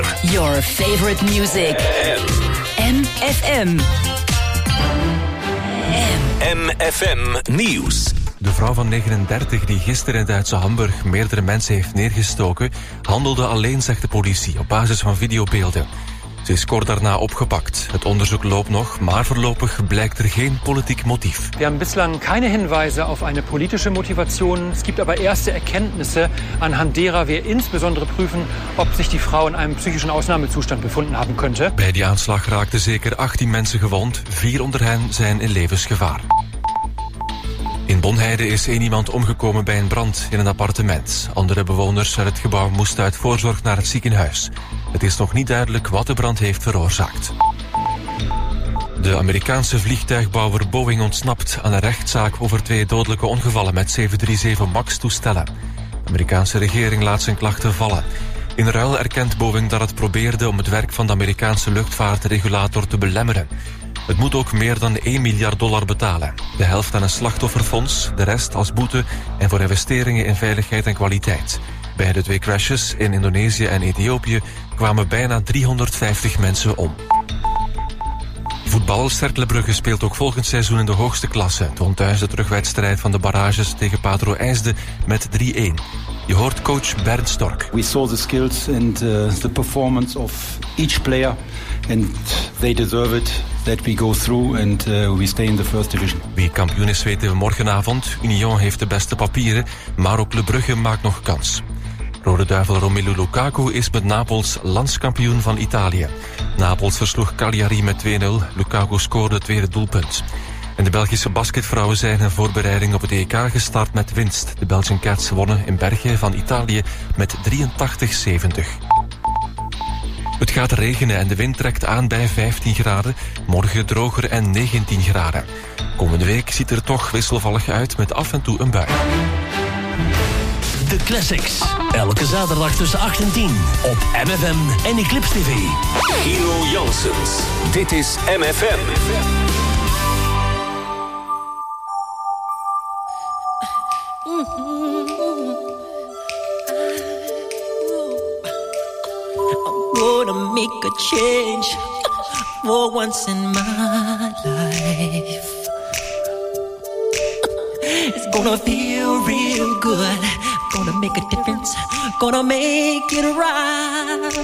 Weather. Your favorite music. MFM. MFM Nieuws. De vrouw van 39 die gisteren in Duitse Hamburg meerdere mensen heeft neergestoken, handelde alleen, zegt de politie, op basis van videobeelden. Ze is kort daarna opgepakt. Het onderzoek loopt nog, maar voorlopig blijkt er geen politiek motief. We hebben bislang keine Hinweise auf eine politische Motivation. Es gibt aber erste Erkenntnisse, anhand derer wir insbesondere prüfen, ob sich die Frau in einem psychischen Ausnahmezustand befunden haben könnte. Bij die aanslag raakten zeker 18 mensen gewond. 4 onder hen zijn in levensgevaar. In Bonheide is 1 iemand omgekomen bij een brand in een appartement. Andere bewoners uit het gebouw moesten uit voorzorg naar het ziekenhuis. Het is nog niet duidelijk wat de brand heeft veroorzaakt. De Amerikaanse vliegtuigbouwer Boeing ontsnapt aan een rechtszaak over 2 dodelijke ongevallen met 737 MAX-toestellen. De Amerikaanse regering laat zijn klachten vallen. In ruil erkent Boeing dat het probeerde om het werk van de Amerikaanse luchtvaartregulator te belemmeren. Het moet ook meer dan $1 miljard betalen. De helft aan een slachtofferfonds, de rest als boete en voor investeringen in veiligheid en kwaliteit. Bij de 2 crashes in Indonesië en Ethiopië kwamen bijna 350 mensen om. Voetbal. Cercle Brugge speelt ook volgend seizoen in de hoogste klasse. Het won thuis de terugwedstrijd van de barrages tegen Patro IJsde met 3-1. Je hoort coach Bernd Stork. We saw the skills and the performance of each player and they deserve it that we go through and we stay in the first division. Wie kampioen is weten we morgenavond. Union heeft de beste papieren, maar ook Club Brugge maakt nog kans. Rode Duivel Romelu Lukaku is met Napels landskampioen van Italië. Napels versloeg Cagliari met 2-0. Lukaku scoorde het tweede doelpunt. En de Belgische basketvrouwen zijn in voorbereiding op het EK gestart met winst. De Belgian Cats wonnen in Bergen van Italië met 83-70. Het gaat regenen en de wind trekt aan bij 15 graden. Morgen droger en 19 graden. Komende week ziet er toch wisselvallig uit met af en toe een bui. De Classics. Elke zaterdag tussen 8 en 10 op MFM en Eclipse TV. Hero Janssens. Dit is MFM. I'm gonna make a change for once in my life. It's gonna feel real good. Gonna make a difference. Gonna make it right.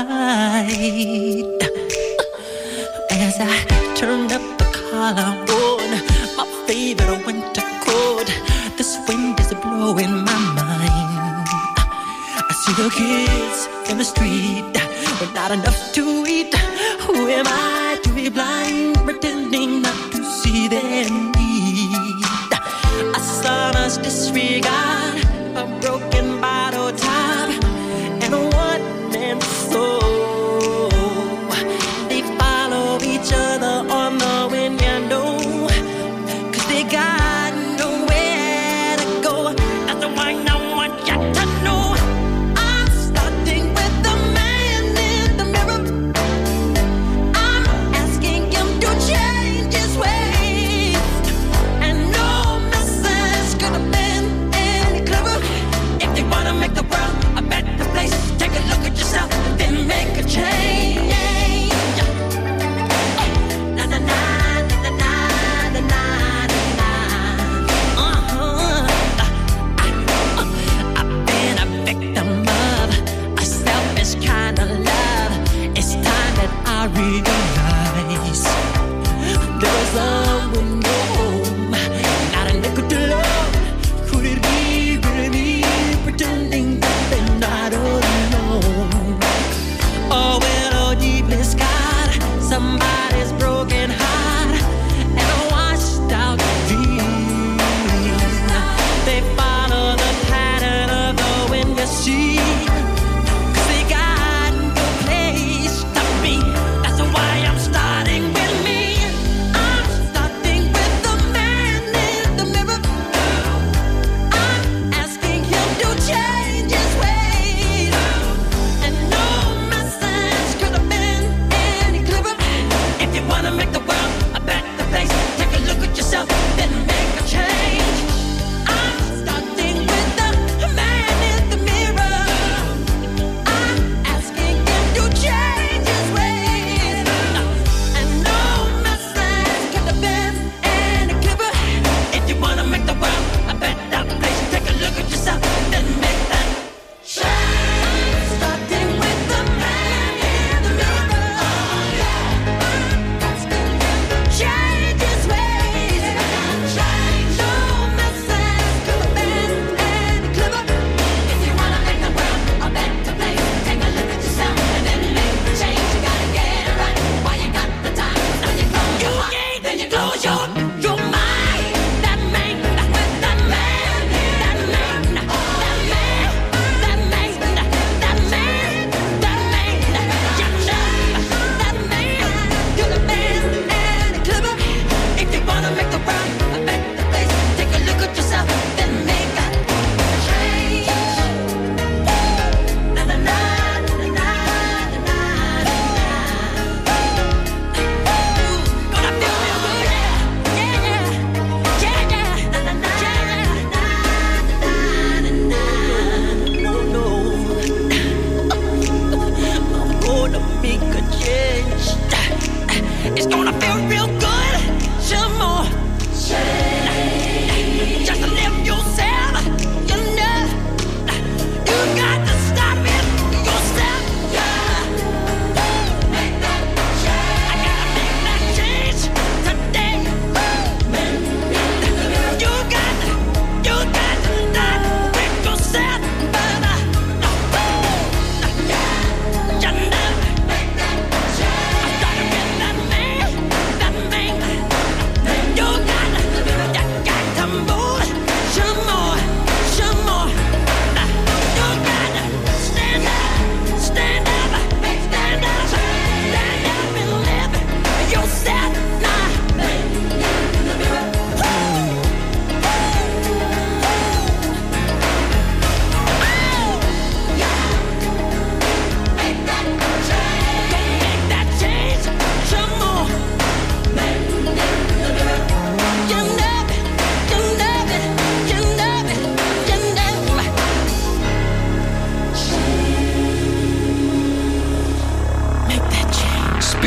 As I turn up the collar on my favorite winter coat, this wind is blowing my mind. I see the kids in the street with not enough to eat. Who am I to be blind, pretending not to see their need? I saw us disregard a broken bottle top and a one-man soul. They follow each other on the wind, you know, 'cause they got nowhere to go. That's the one I want you to know. I'm starting with the man in the mirror. I'm asking him to change his ways, and no message could have been any clearer. If you wanna make the world a better place, take a look at yourself, then make a change. Na na na na na na na na. I've been a victim of a selfish kind of love. It's time that I realize there was love with no home, not a nickel to love. Could it be really me pretending that they're not alone? Oh, well, oh, deeply scarred, somebody's broken heart and a washed out dream. They follow the pattern of the wind, you see, 'cause they got no place to be. That's why I'm starting with me. I'm starting with the man in the mirror. I'm asking him to change his ways, and no message could have been any clearer. If you wanna make the world a better place, take a look at yourself, then make a change. I'm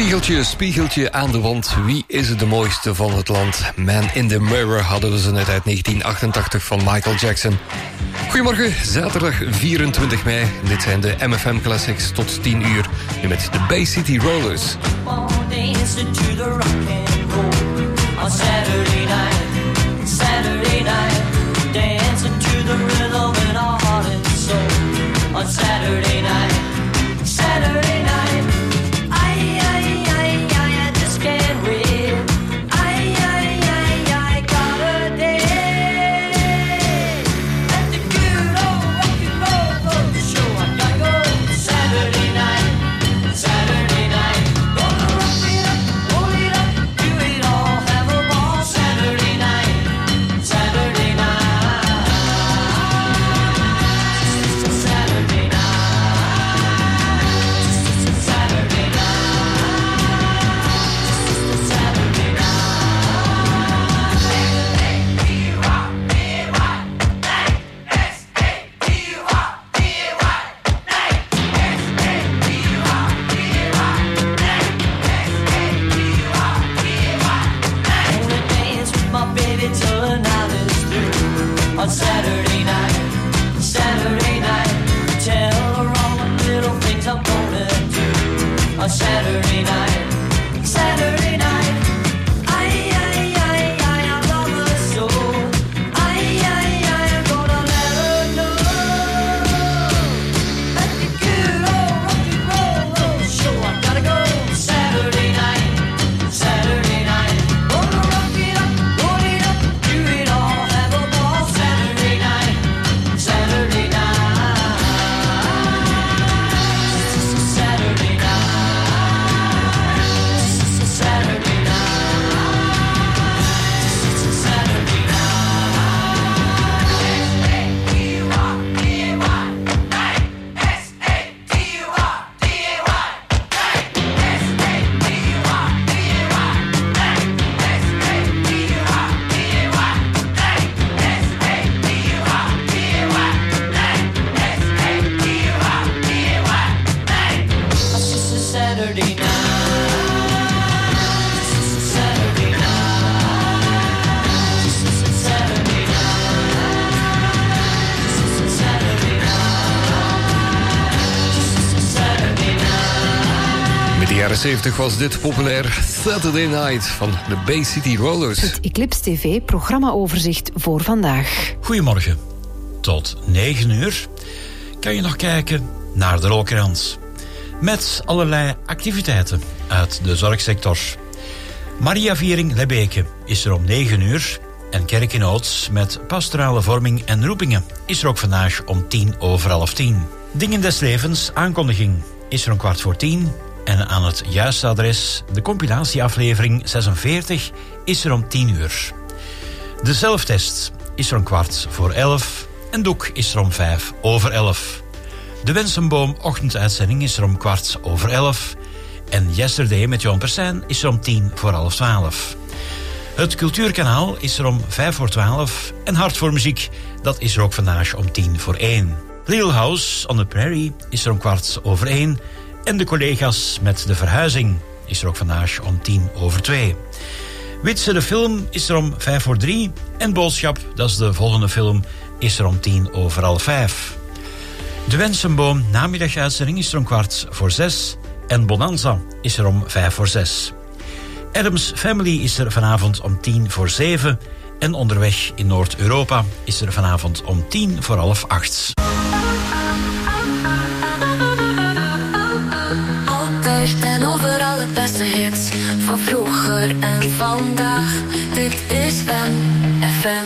Spiegeltje, spiegeltje aan de wand. Wie is het de mooiste van het land? Man in the Mirror hadden we ze net uit 1988 van Michael Jackson. Goedemorgen, zaterdag 24 mei. Dit zijn de MFM Classics tot 10 uur. Nu met de Bay City Rollers. Saturday night, dancing to the rhythm in our heart and soul. On Saturday night, Saturday night, I just can't wait. I gotta dance at the good old rock and roll show. I gotta go Saturday night, Saturday night. Gonna rock it up, roll it up, do it all, have a ball Saturday night. Saturday night, Saturday night, Saturday night, Saturday night. Wanna dance with my baby till the night is through. On Saturday night, Saturday night, tell her all the little things I'm gonna do. On Saturday night, Saturday night, I love her so. I'm gonna let her know. At the good old rock and roll show, I gotta go Saturday night, Saturday night. Gonna rock it up, roll it up, do it all, have a ball Saturday night, Saturday night, Saturday night, Saturday Saturday night, Saturday night, Saturday night, Saturday night. Met de jaren 70 was dit populair. Saturday Night van de Bay City Rollers. Het Eclipse TV programmaoverzicht voor vandaag. Goedemorgen. Tot 9 uur kan je nog kijken naar de Rookkrans. Met allerlei activiteiten uit de zorgsector. Mariaviering Lebbeke is er om 9 uur. En Kerk in Oots met pastorale vorming en roepingen is er ook vandaag om 10:11. Dingen des levens aankondiging is er om 9:15. En aan het juiste adres, de compilatieaflevering 46, is er om 10 uur. De zelftest is er om 11:15. En Doek is er om 11:05. De Wensenboom ochtenduitzending is er om 11:15. En Yesterday met Johan Persijn is er om 10:11. Het Cultuurkanaal is er om 11:05. En Hart voor Muziek, dat is er ook vandaag om 10:01. Little House on the Prairie is er om 1:15. En de collega's met de verhuizing is er ook vandaag om 2:10. Witse de film is er om 3:05. En Boodschap, dat is de volgende film, is er om 5:10. De Wensenboom namiddaguitzending is er om 5:15. En Bonanza is er om 5:05. Adams Family is er vanavond om 7:10. En Onderweg in Noord-Europa is er vanavond om 7:50. Altijd en overal het beste hits van vroeger en vandaag. Dit is MFM.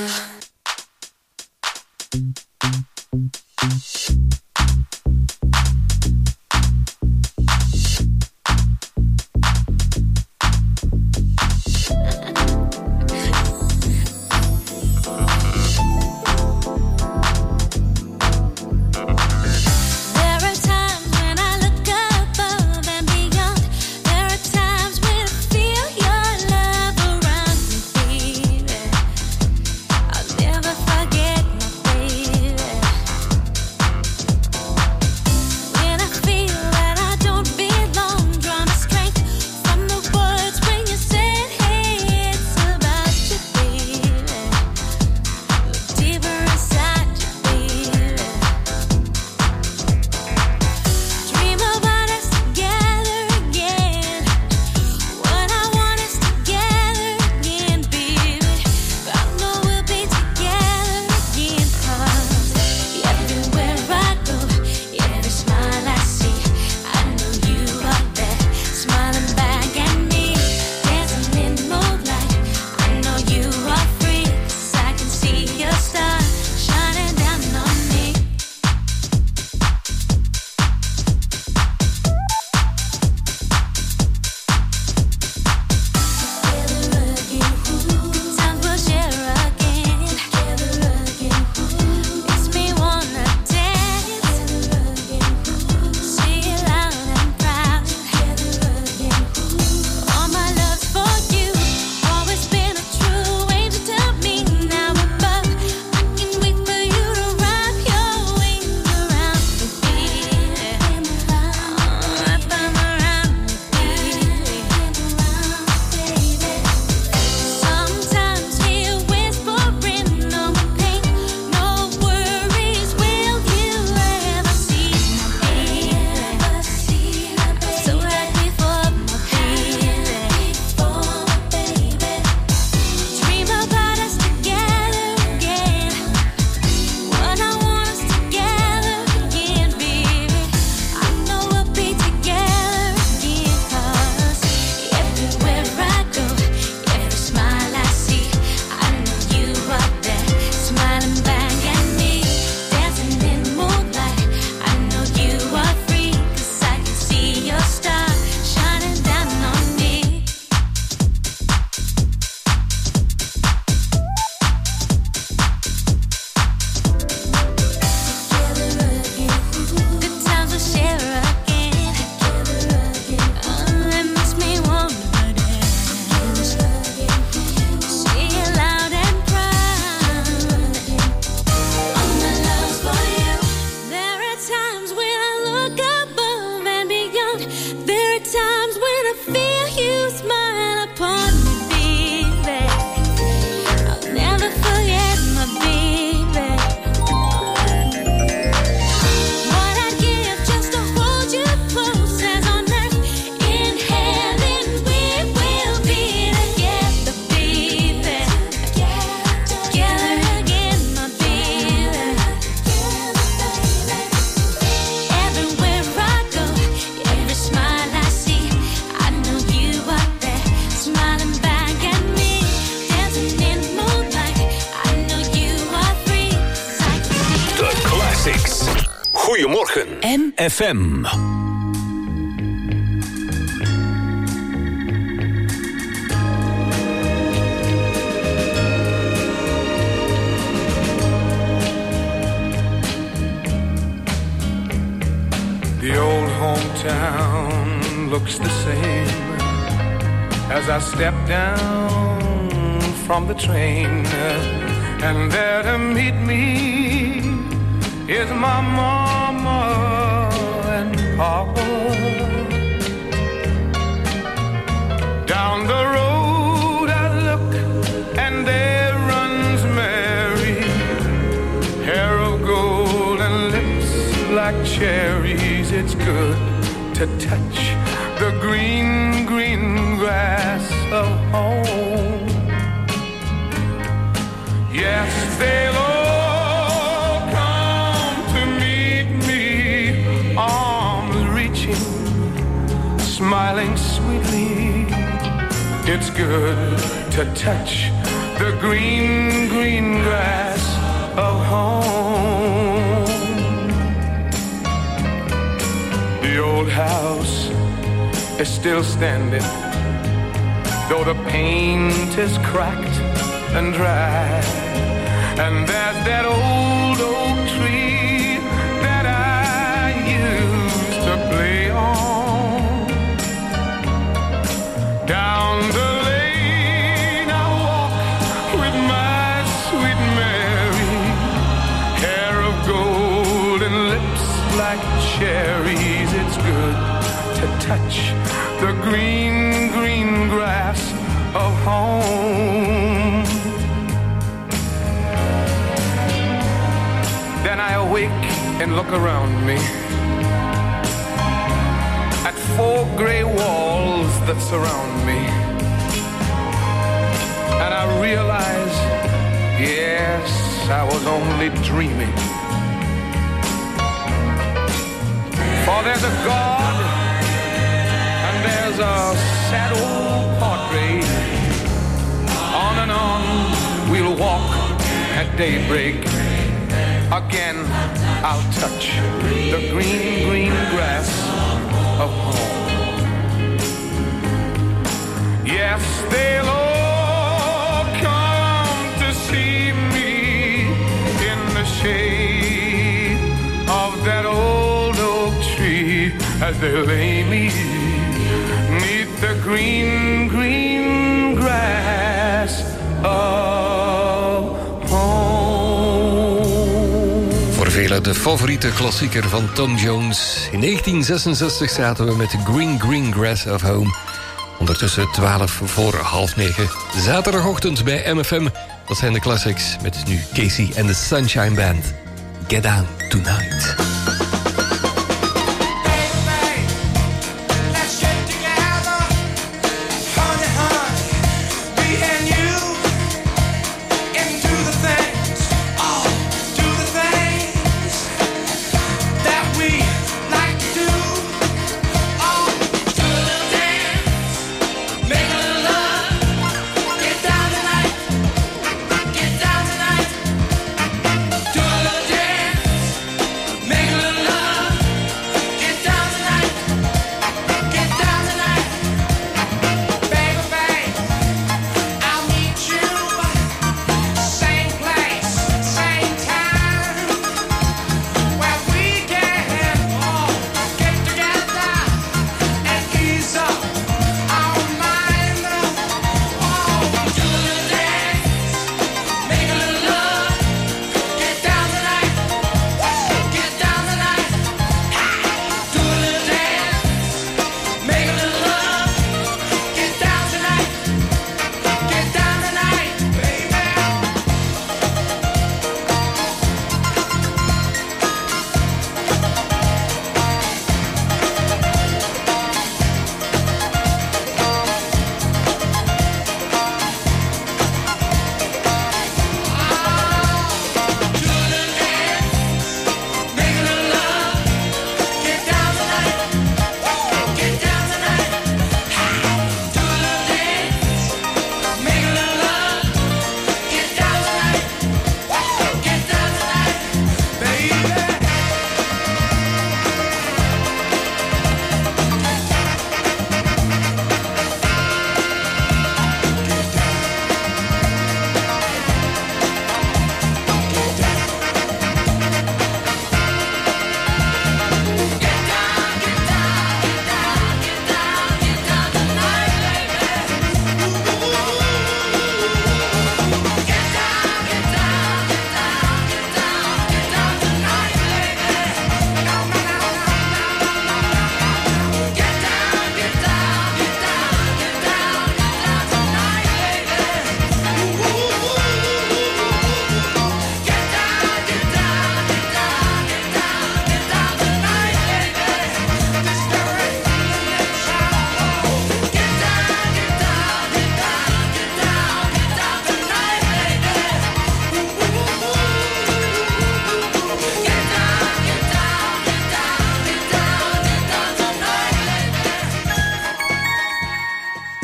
Classics. Goedemorgen. FM. The old hometown looks the same as I step down from the train, and there to meet me is my mama and papa. Down the road I look and there runs Mary, hair of gold and lips like cherries. It's good to touch the green, green grass of home. Yes, they'll all come to meet me, arms reaching, smiling sweetly. It's good to touch the green, green grass of home. The old house is still standing, though the paint is cracked and dry. And there's that old oak tree that I used to play on. Down the lane I walk with my sweet Mary, hair of gold and lips like cherries. It's good to touch the green, green grass of home. Then I awake and look around me at four gray walls that surround me, and I realize, yes, I was only dreaming. For there's a God and there's a sad old portrait. On and on we'll walk at daybreak. Again I'll touch the green, green grass of home. Yes, they'll all come to see me in the shade of that old oak tree as they lay me 'neath the green, green grass of home. Voor velen de favoriete klassieker van Tom Jones. In 1966 zaten we met Green Green Grass of Home. Ondertussen 8:12. Zaterdagochtend bij MFM. Dat zijn de classics met nu Casey and the Sunshine Band. Get Down Tonight. Make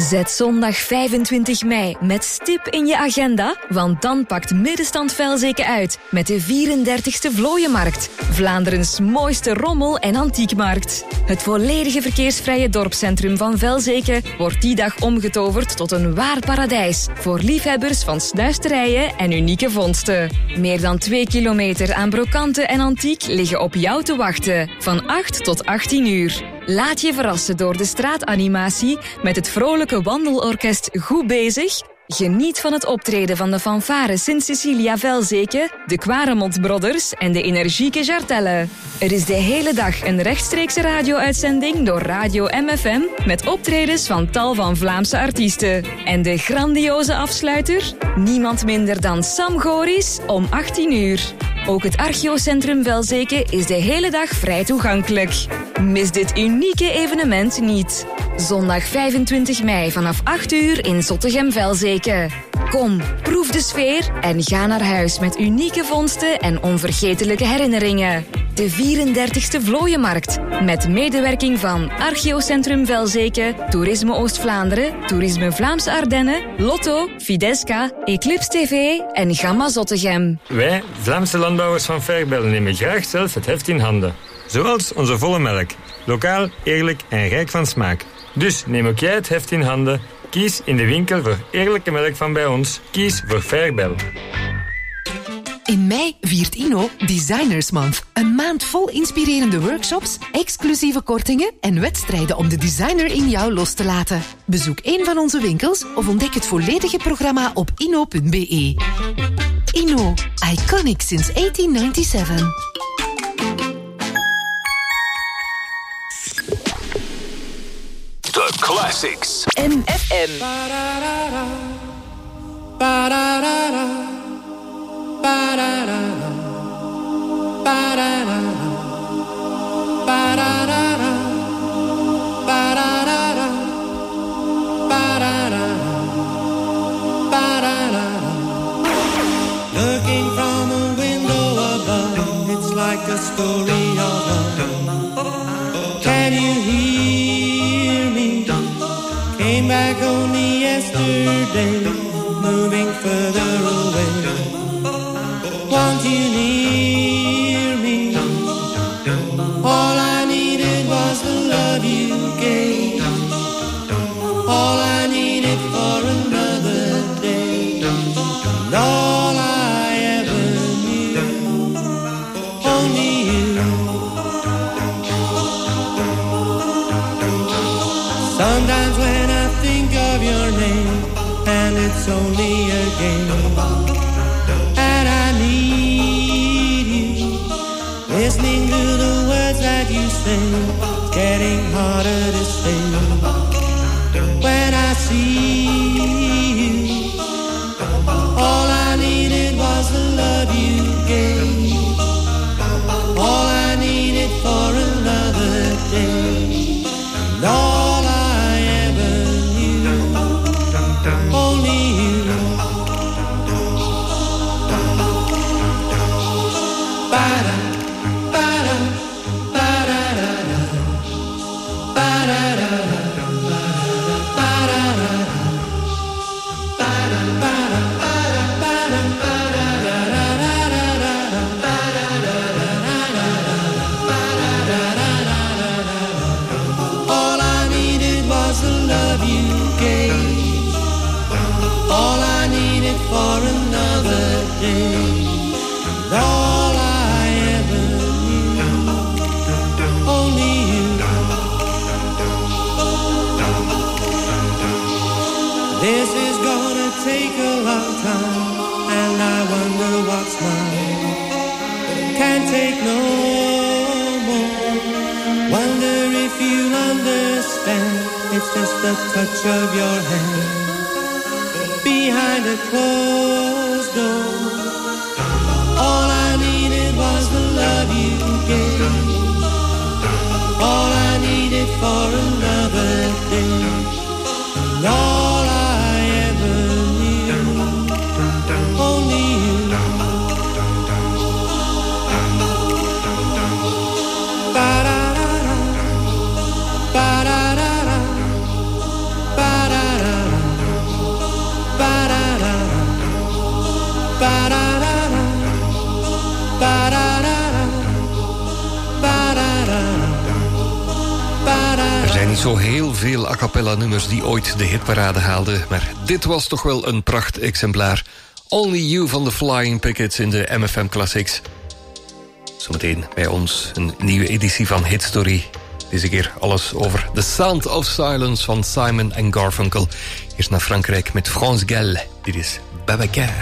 Zet zondag 25 mei met stip in je agenda, want dan pakt Middenstand Velzeke uit met de 34e Vlooienmarkt. Vlaanderens mooiste rommel- en antiekmarkt. Het volledige verkeersvrije dorpscentrum van Velzeke wordt die dag omgetoverd tot een waar paradijs voor liefhebbers van snuisterijen en unieke vondsten. Meer dan 2 kilometer aan brokanten en antiek liggen op jou te wachten, van 8 tot 18 uur. Laat je verrassen door de straatanimatie met het vrolijke wandelorkest Goed Bezig. Geniet van het optreden van de fanfare Sint-Cecilia Velzeke, de Quaremont Brothers en de energieke Jartelle. Er is de hele dag een rechtstreekse radio-uitzending door Radio MFM met optredens van tal van Vlaamse artiesten. En de grandioze afsluiter? Niemand minder dan Sam Goris om 18 uur. Ook het Archeocentrum Velzeke is de hele dag vrij toegankelijk. Mis dit unieke evenement niet. Zondag 25 mei vanaf 8 uur in Zottegem-Velzeke. Kom, proef de sfeer en ga naar huis met unieke vondsten en onvergetelijke herinneringen. De 34e Vlooienmarkt, met medewerking van Archeocentrum Velzeke, Toerisme Oost-Vlaanderen, Toerisme Vlaamse Ardennen, Lotto, Fidesca, Eclipse TV en Gamma Zottegem. Wij, Vlaamse landbouwers van Vergbel, nemen graag zelf het heft in handen. Zoals onze volle melk. Lokaal, eerlijk en rijk van smaak. Dus neem ook jij het heft in handen. Kies in de winkel voor eerlijke melk van bij ons. Kies voor Vergbel. In mei viert Inno Designers Month. Een maand vol inspirerende workshops, exclusieve kortingen en wedstrijden om de designer in jou los te laten. Bezoek een van onze winkels of ontdek het volledige programma op inno.be. Inno, iconic since 1897. The Classics. MFM. Looking from a window above, it's like a story of love. Can you hear me? Came back only yesterday, moving further away. Want you near me? All I needed was the love you gave. All I needed for another day. And all I ever knew, only you. Sometimes when I think of your name, and it's only a game, and I need you, listening to the words that you say, it's getting harder to say. When I see you, all I needed was the love you gave. All I needed for another day. And all I ever knew, only you. Ba-da, ba-da, ba-da-da-da, ba-da-da-da. All I needed was the love you gave. All I needed for another day. And all I ever knew, only you. This is gonna take a long time, and I wonder what's mine. Can't take no more. Wonder if you understand. It's just the touch of your hand behind a closed door. All I needed was the love you gave. All I needed for another day. And all I ever knew, only you. Ba-da-da-da, ba-da-da-da, ba-da-da. zijn niet zo heel veel a cappella nummers die ooit de hitparade haalden, maar dit was toch wel een prachtexemplaar. Only You van de Flying Pickets in de MFM Classics. Zometeen bij ons een nieuwe editie van Hit Story. Deze keer alles over The Sound of Silence van Simon & Garfunkel. Eerst naar Frankrijk met France Gall. Dit is Babacar.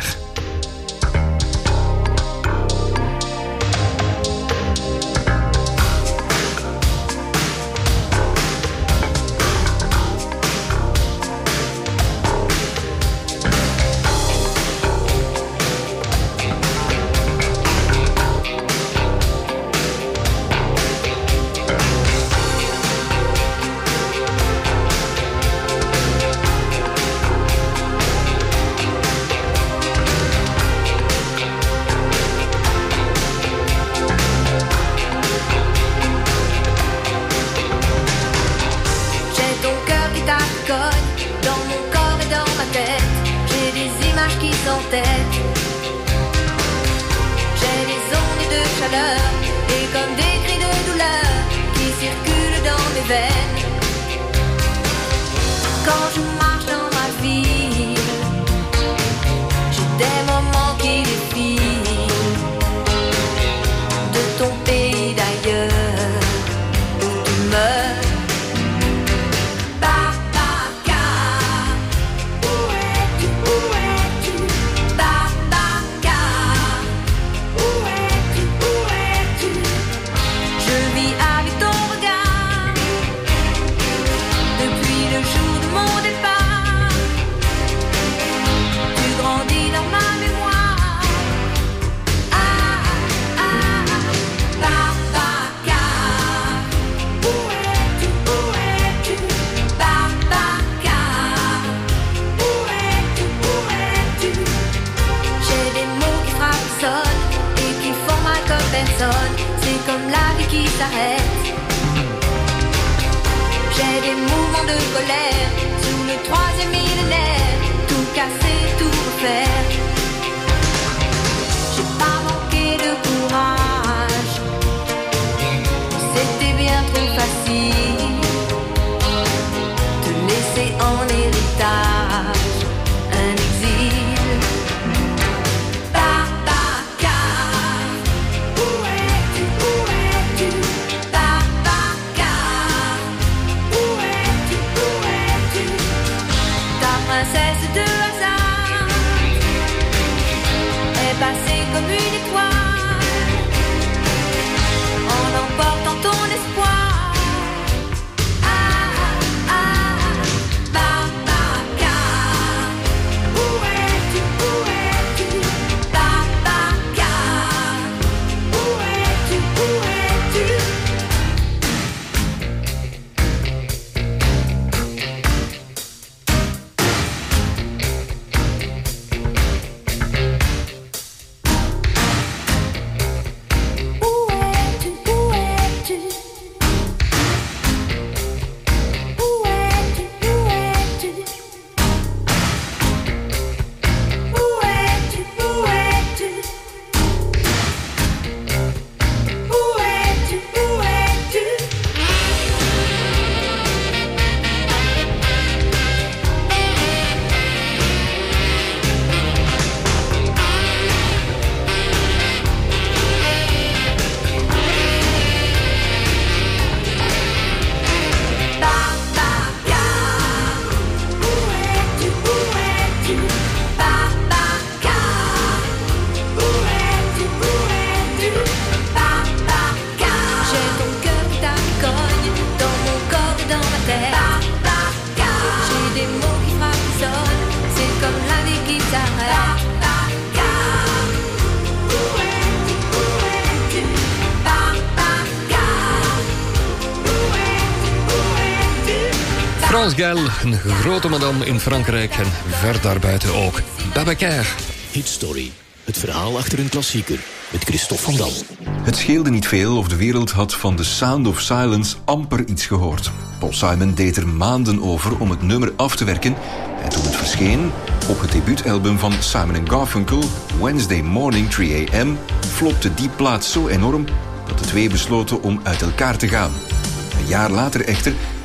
France Gall, een grote madame in Frankrijk en ver daarbuiten ook. Babacar. Hit Story. Het verhaal achter een klassieker. Met Christophe van Dam. Het scheelde niet veel of de wereld had van The Sound of Silence amper iets gehoord. Paul Simon deed er maanden over om het nummer af te werken. En toen het verscheen, op het debuutalbum van Simon & Garfunkel, Wednesday Morning 3 AM, flopte die plaat zo enorm dat de twee besloten om uit elkaar te gaan. Een jaar later echter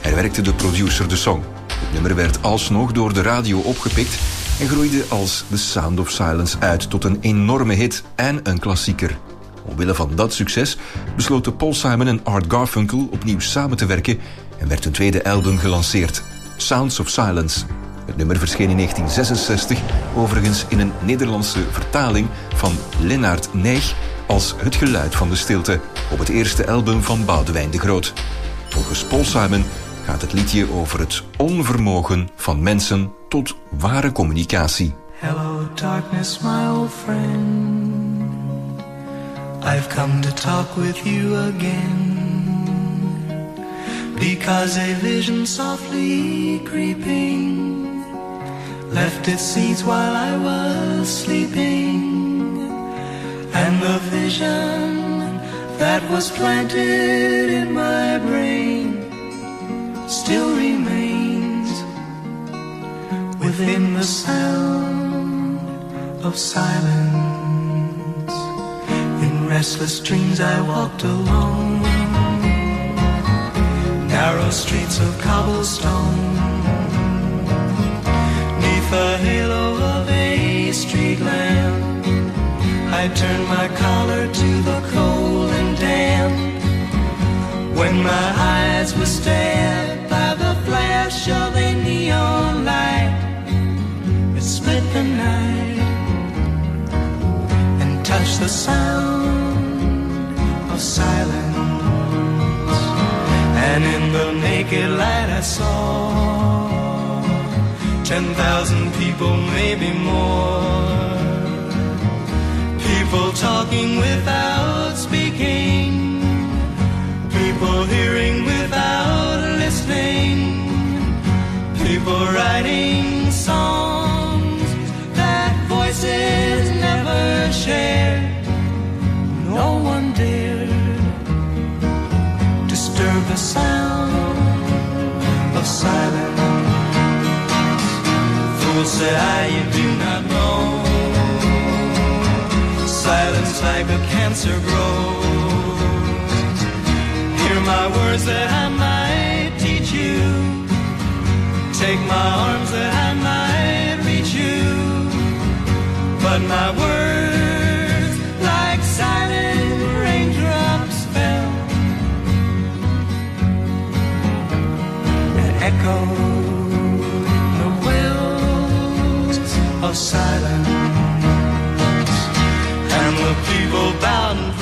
herwerkte de producer de song. Het nummer werd alsnog door de radio opgepikt en groeide als The Sound of Silence uit tot een enorme hit en een klassieker. Omwille van dat succes besloten Paul Simon en Art Garfunkel opnieuw samen te werken en werd een tweede album gelanceerd, Sounds of Silence. Het nummer verscheen in 1966, overigens in een Nederlandse vertaling van Lennart Nijg als Het geluid van de stilte, op het eerste album van Boudewijn de Groot. Volgens Paul Simon gaat het liedje over het onvermogen van mensen tot ware communicatie. Hello darkness, my old friend. I've come to talk with you again. Because a vision softly creeping left its seeds while I was sleeping. And the vision that was planted in my brain still remains within the sound of silence. In restless dreams I walked alone, narrow streets of cobblestone, neath the halo of a street lamp. I turned my collar to the cold and damp. When my eyes were stared by the flash of a neon light, it split the night and touched the sound of silence. And in the naked light I saw 10,000 people, maybe more. People talking without speaking, people hearing without listening, people writing songs that voices never shared. No one dared disturb the sound of silence. Fool, said I, you do not know. Silence like a cancer grows. Hear my words that I might teach you. Take my arms that I might reach you. But my words like silent raindrops fell and echoed the wells of silence. And the people bowed and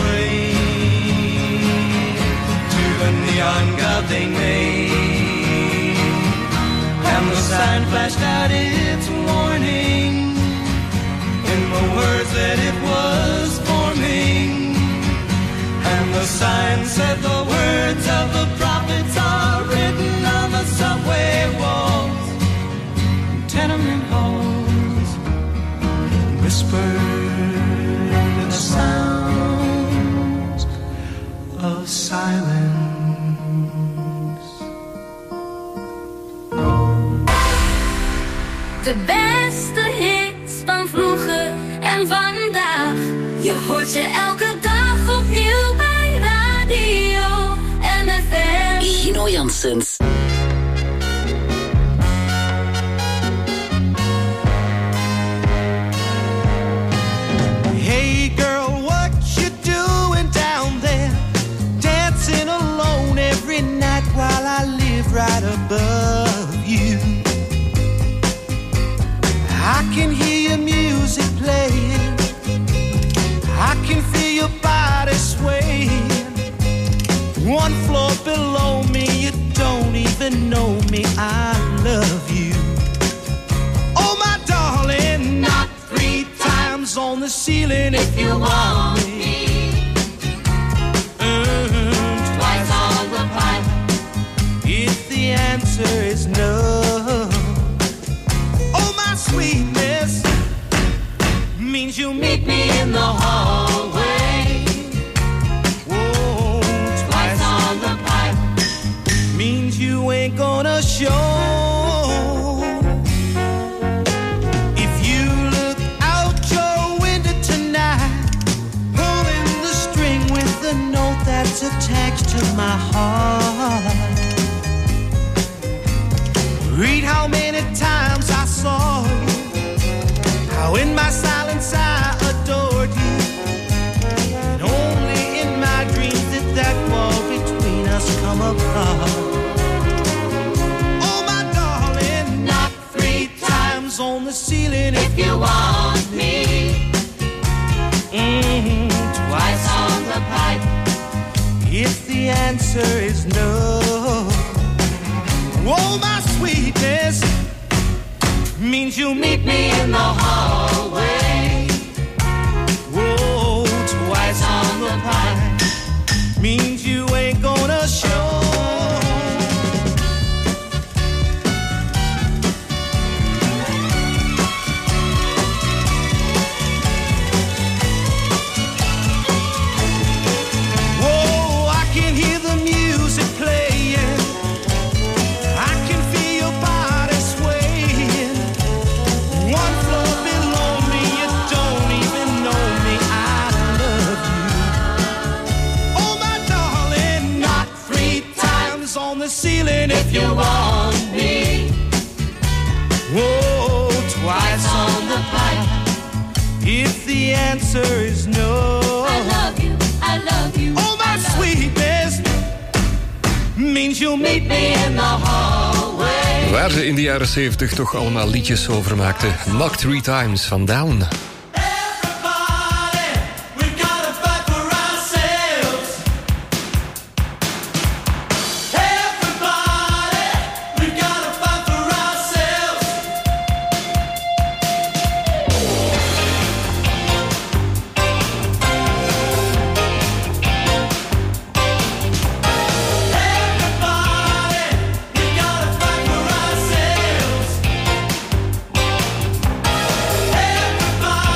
prayed to the neon god they made. And the sign flashed out its warning in the words that it was forming. And the sign said the words of the prophets are written on the subway walls, tenement halls, whispered sounds of silence. De beste hits van vroeger en vandaag. Je hoort ze elke dag opnieuw bij Radio MFM. Gino Janssens. Hey girl, what you doing down there? Dancing alone every night while I live right above you. I can hear your music playing, I can feel your body swaying. One floor below me, you don't even know me, I love you. Oh my darling, not 3 times on the ceiling if you want me. Twice on the pipe if the answer is no. Oh my sweetness means you meet me in the hallway. Whoa, twice on the pipe means you ain't gonna show. Attached to my heart, answer is no. Oh, my sweetness means you'll meet me in the hallway. Whoa, twice on the pie means you ain't gonna show. Ceiling if you want me. Whoa, twice on the pipe if the answer is no. I love you, I love you. Oh, my sweetness means you'll meet me in the hallway. Waar ze in de jaren 70 toch allemaal liedjes over maakten. Knock 3 Times van Down. Everybody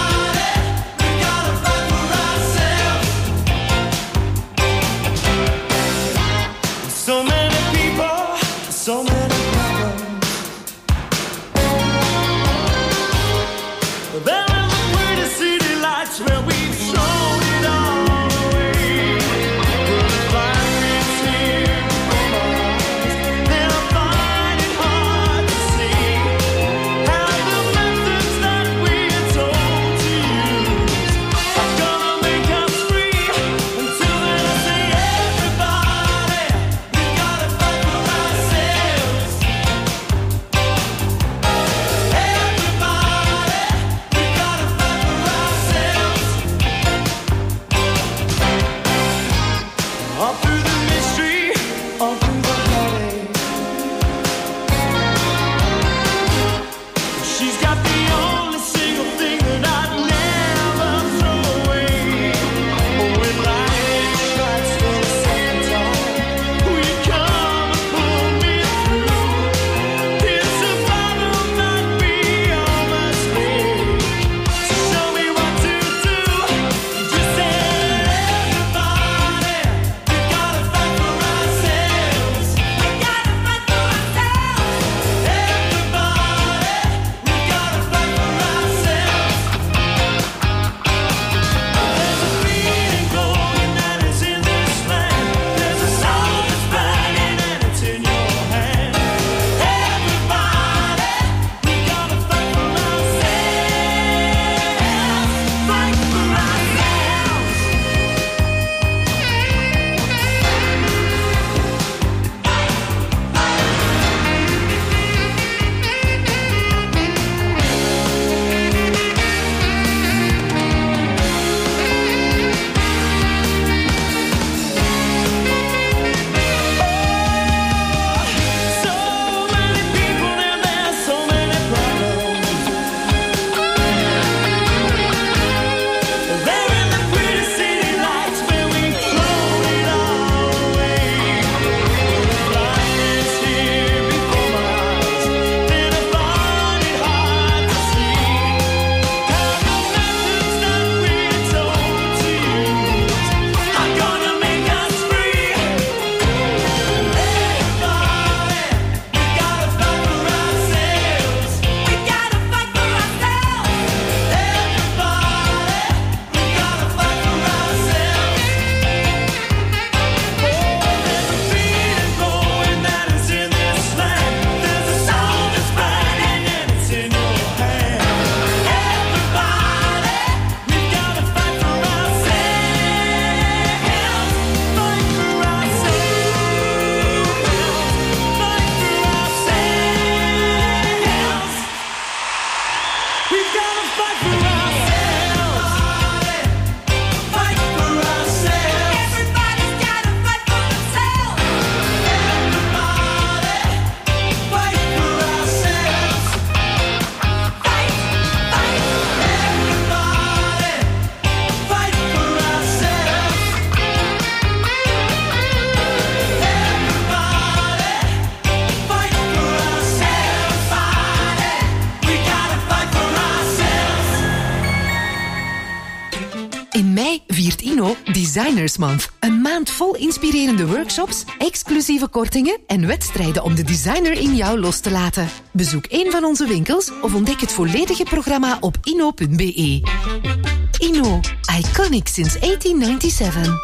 Designers Month. Een maand vol inspirerende workshops, exclusieve kortingen en wedstrijden om de designer in jou los te laten. Bezoek een van onze winkels of ontdek het volledige programma op inno.be. Inno, iconic since 1897.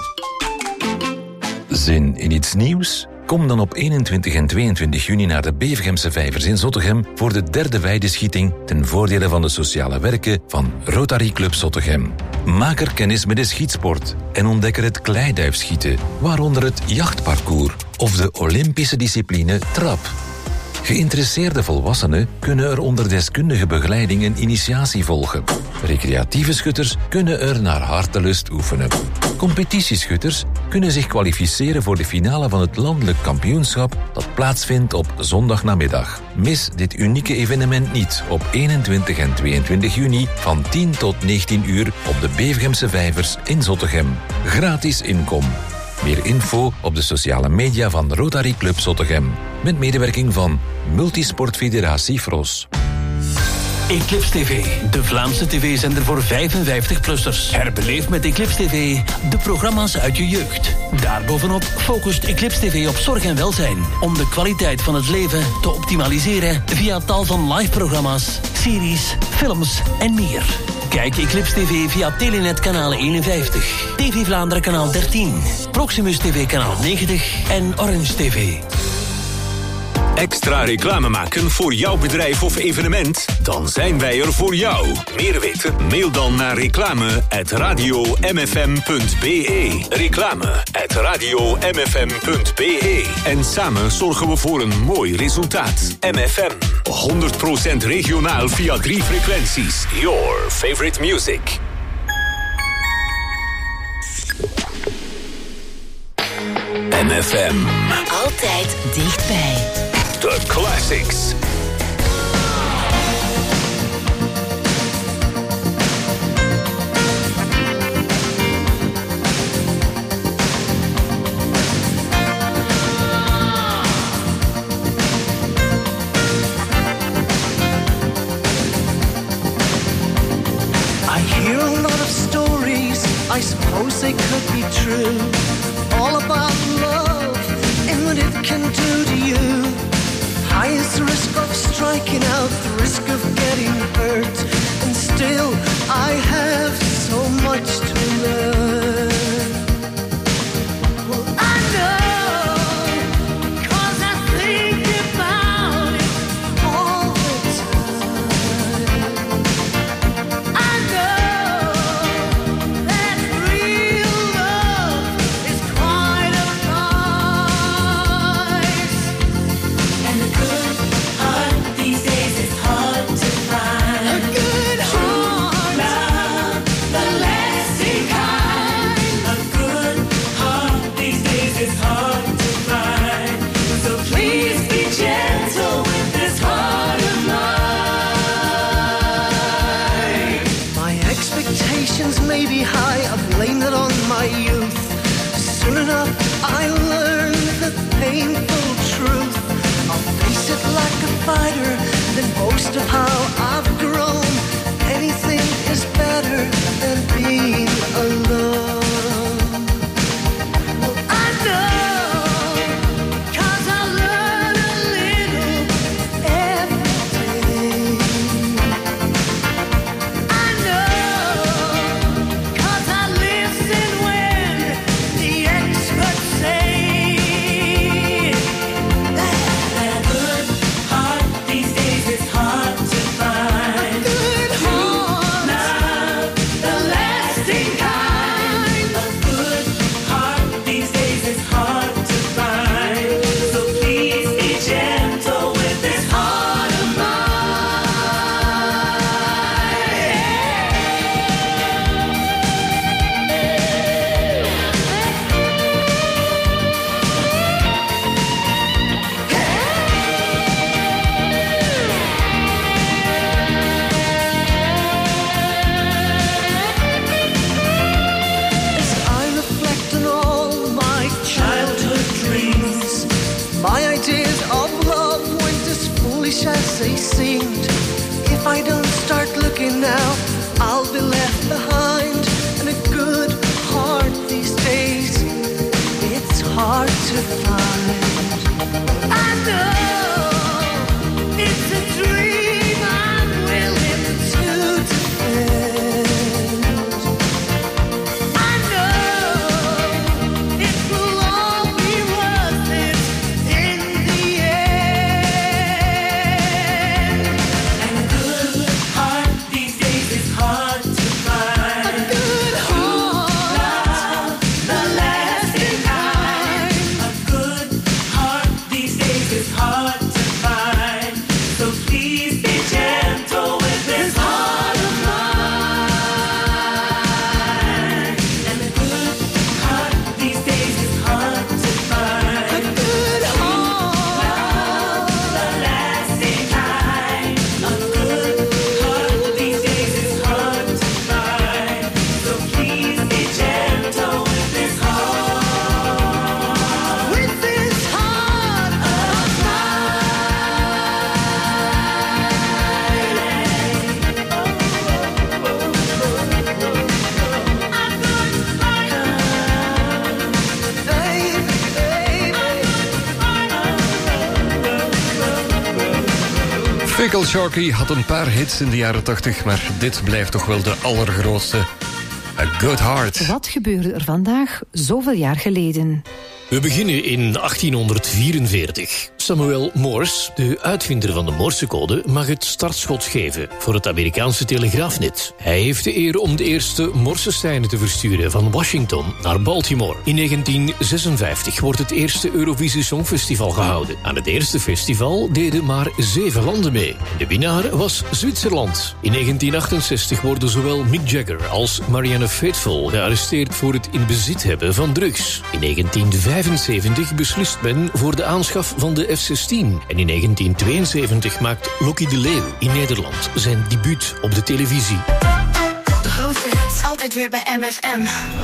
Zin in iets nieuws? Kom dan op 21 en 22 juni naar de Bevergemse Vijvers in Zottegem voor de derde weideschieting ten voordele van de sociale werken van Rotary Club Zottegem. Maak er kennis met de schietsport en ontdek er het kleiduifschieten, waaronder het jachtparcours of de Olympische discipline trap. Geïnteresseerde volwassenen kunnen er onder deskundige begeleiding een initiatie volgen. Recreatieve schutters kunnen er naar hartelust oefenen. Competitieschutters kunnen zich kwalificeren voor de finale van het landelijk kampioenschap dat plaatsvindt op zondagnamiddag. Mis dit unieke evenement niet op 21 en 22 juni van 10 tot 19 uur op de Bevergemse Vijvers in Zottegem. Gratis inkom. Meer info op de sociale media van Rotary Club Zottegem. Met medewerking van Multisportfederatie Fros. Eclipse TV, de Vlaamse tv-zender voor 55-plussers. Herbeleef met Eclipse TV de programma's uit je jeugd. Daarbovenop focust Eclipse TV op zorg en welzijn. Om de kwaliteit van het leven te optimaliseren via tal van live-programma's, series, films en meer. Kijk Eclipse TV via Telenet kanaal 51, TV Vlaanderen kanaal 13, Proximus TV kanaal 90 en Orange TV. Extra reclame maken voor jouw bedrijf of evenement? Dan zijn wij er voor jou. Meer weten? Mail dan naar reclame@radiomfm.be. Reclame@radiomfm.be. En samen zorgen we voor een mooi resultaat. MFM. 100% regionaal via 3 frequenties. Your favorite music. MFM. Altijd dichtbij. The Classics. I hear a lot of stories, I suppose they could be true, all about love and what it can do to you. High is the risk of striking out, the risk of getting hurt, and still I have so much to learn. Well, I know, 'cause I think about it all the time. I know that real love is quite a price. And a good heart these days is hard to find. A good heart, love, the lasting kind. A good heart these days is hard to find. So please be gentle with this heart of mine. My expectations may be high, I blame it on my youth. Soon enough I learned the painful truth. I'll face it like a fighter, then boast of how I've grown. Anything is better than being alone. Well, I know, 'cause I learn a little every day. I know, 'cause I listen when the experts say that a good heart these days is hard to find. A good heart, love, the lasting kind. A good heart these days is hard to find. So please be gentle with this heart of As I reflect on all my childhood dreams, my ideas of love weren't as foolish as they seemed. If I don't start looking now, I'll be left behind. And a good heart these Trickle Sharkey had een paar hits in de jaren 80, maar dit blijft toch wel de allergrootste. A Good Heart. Wat gebeurde er vandaag zoveel jaar geleden? We beginnen in 1844. Samuel Morse, de uitvinder van de Morsecode, mag het startschot geven voor het Amerikaanse telegraafnet. Hij heeft de eer om de eerste morsestijnen te versturen van Washington naar Baltimore. In 1956 wordt het eerste Eurovisie Songfestival gehouden. Aan het eerste festival deden maar 7 landen mee. De winnaar was Zwitserland. In 1968 worden zowel Mick Jagger als Marianne Faithfull gearresteerd voor het in bezit hebben van drugs. In 1975 beslist men voor de aanschaf van de F-16. En in 1972 maakt Lokkie de Leeuw in Nederland zijn debuut op de televisie. De grootste hits altijd weer bij MFM.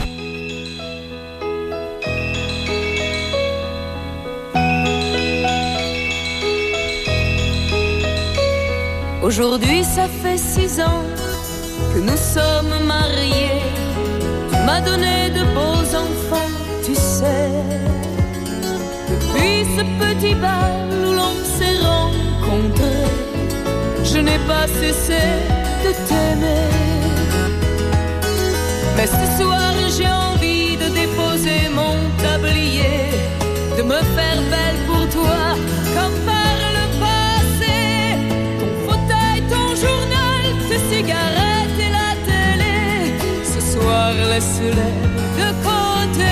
Aujourd'hui, ça fait 6 ans que nous sommes mariés. Tu m'as donné de beaux enfants, tu sais. Depuis ce petit bal où l'on s'est rencontrés, je n'ai pas cessé de t'aimer. Mais ce soir, j'ai envie de déposer mon tablier, de me faire belle pour toi, comme par le passé. Ton fauteuil, ton journal, tes cigarettes et la télé, ce soir, laisse-les de côté.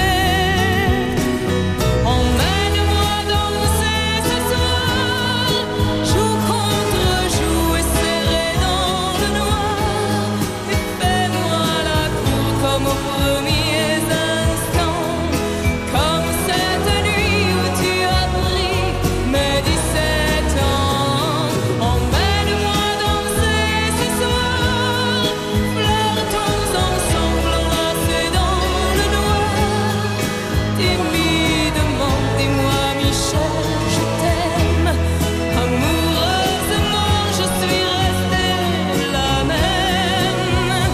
Emmène-moi danser ce soir, joue contre joue et serré dans le noir, et fais-moi la cour comme aux premiers instants, comme cette nuit où tu as pris mes 17 ans. Emmène-moi danser ce soir, flirtons ensemble enlacés dans le noir. Timidement, dis-moi Michel, je t'aime. Amoureusement, je suis restée la même.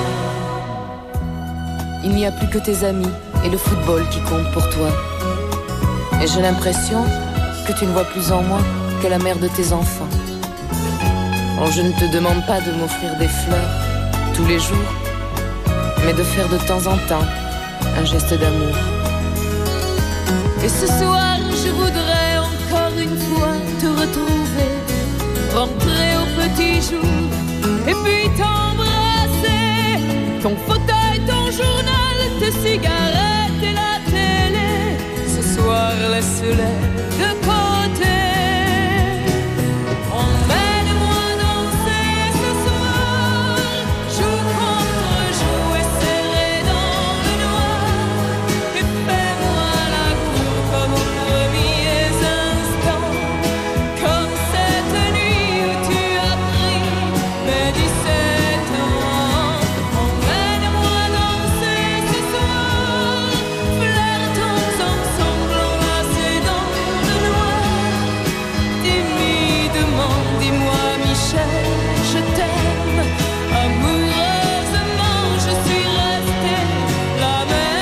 Il n'y a plus que tes amis et le football qui comptent pour toi. Et j'ai l'impression que tu ne vois plus en moi que la mère de tes enfants. Oh, je ne te demande pas de m'offrir des fleurs tous les jours, mais de faire de temps en temps un geste d'amour. Et ce soir, je voudrais encore une fois te retrouver, rentrer au petit jour, et puis t'embrasser. Ton fauteuil, ton journal, tes cigarettes et la télé, ce soir, laisse-les de côté. Emmène-moi danser ce soir, joue contre joue et serré dans le noir, et fais-moi la cour comme aux premiers instants, comme cette nuit où tu as pris mes 17 ans. Emmène-moi danser ce soir, flirtons ensemble enlacés dans le noir. Timidement, dis-moi Michel, je t'aime. Amoureusement, je suis restée la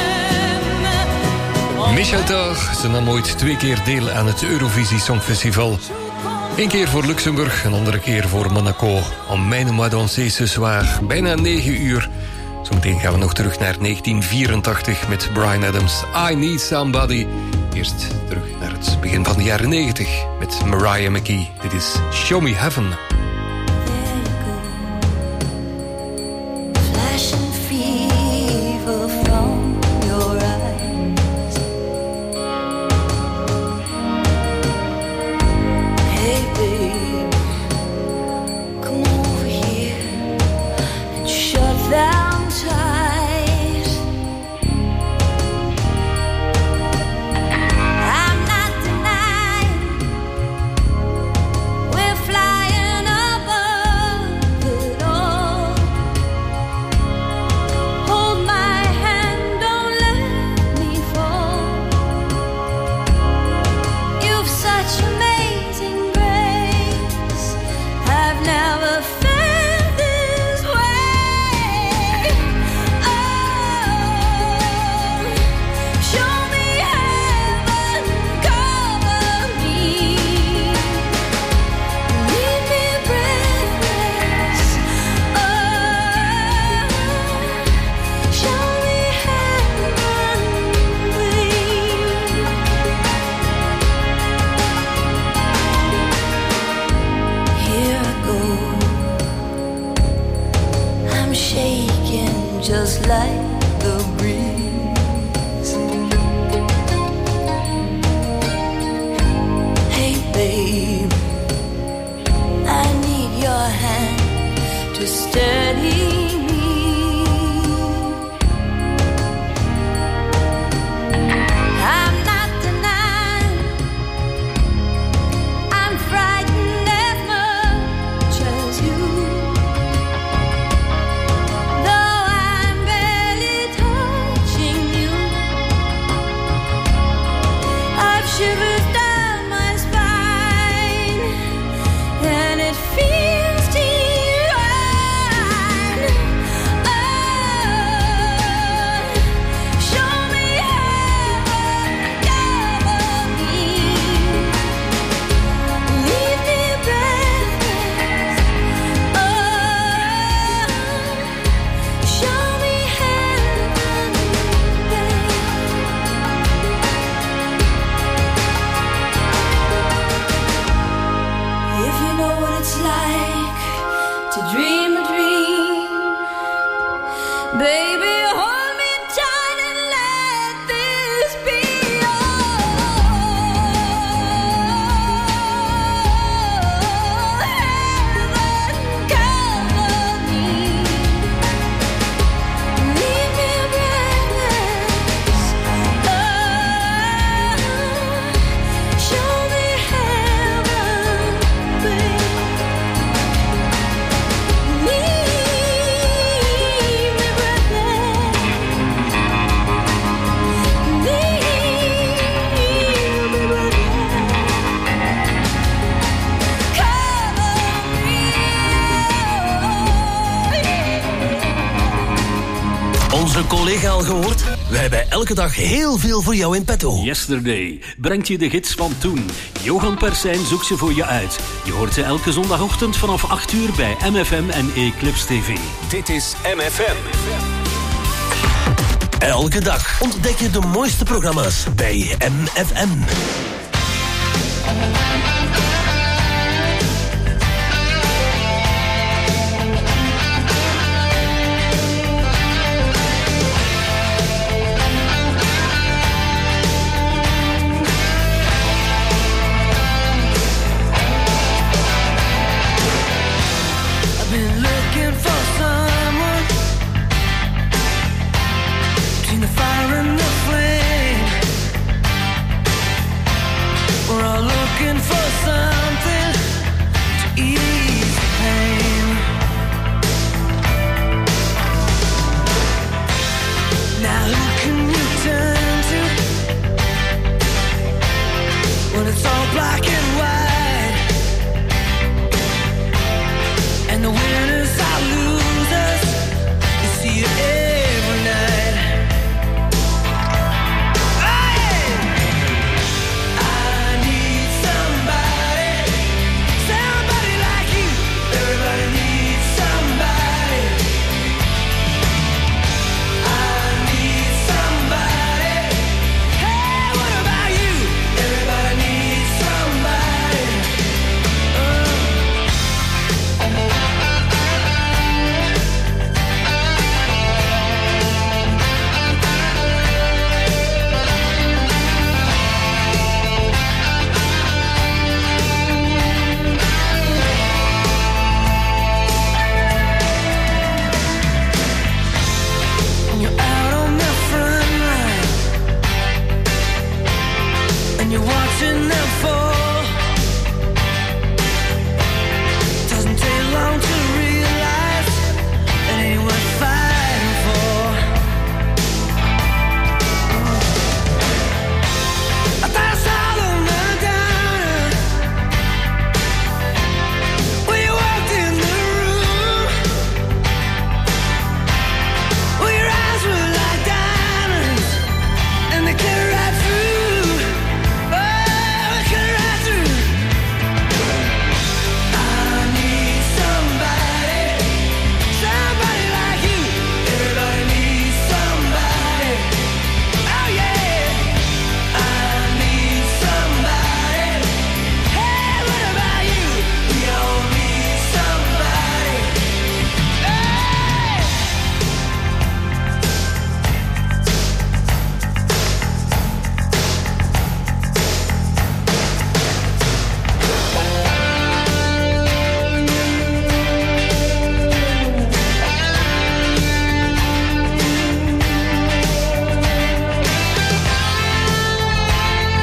même. Michel Thor, ze nam ooit 2 keer deel aan het Eurovisie Songfestival. 1 keer voor Luxemburg, een andere keer voor Monaco. Emmène-moi danser ce soir, bijna 9 uur. Zometeen gaan we nog terug naar 1984 met Bryan Adams. I Need Somebody. Eerst terug naar het begin van de jaren 90 met Mariah McKee. Dit is Show Me Heaven. Flashing fever from your eyes. Hey babe, come over here and shut down tight. I'm not denying we're flying shivers down my spine, and it feels divine. Oh, show me heaven, cover me, leave me breathless. Oh, show me heaven, babe. If you know what it's like to dream a dream, baby, hold me tight and let this be heaven. Cover me, leave me breathless. Oh, show me heaven, babe. Leave me breathless. Leave me breathless. Cover me, Onze collega al gehoord? Wij hebben elke dag heel veel voor jou in petto. Yesterday brengt je de gids van toen. Johan Persijn zoekt ze voor je uit. Je hoort ze elke zondagochtend vanaf 8 uur bij MFM en Eclipse TV. Dit is MFM. Elke dag ontdek je de mooiste programma's bij MFM. I've been looking for someone between the fire and the flame. We're all looking for something to ease the pain. Now who can you turn to when it's all black and white? And the winners are losers. You see it every night. Hey! I need somebody, somebody like you. Everybody needs somebody. I need somebody. Hey, what about you? Everybody needs somebody. When you're out on the front line and you're watching them fall.